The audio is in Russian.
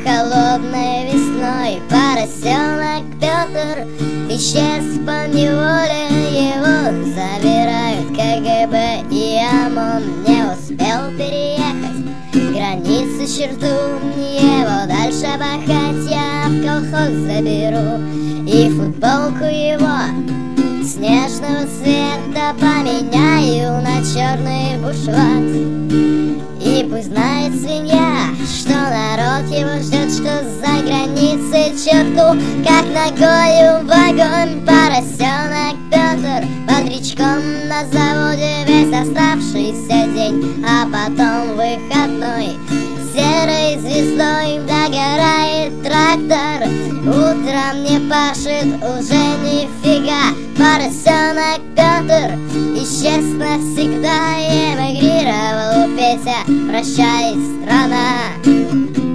холодной весной поросенок Петр исчез поневоле, его забирают КГБ, и ОМОН не успел переехать границы, черту, его дальше пахать я в колхоз заберу, и футболку его снежного цвета поменяю на черный бушлат. И пусть знает свинья, что народ его ждет, что за границей черту, как ногою в огонь поросенок Петр бодрячком на заводе весь оставшийся день, а потом выходной серой звездой догорает трактор. Утром не пашет уже нифига, поросенок Петр исчез навсегда, эмигрировал Петя, прощай, страна.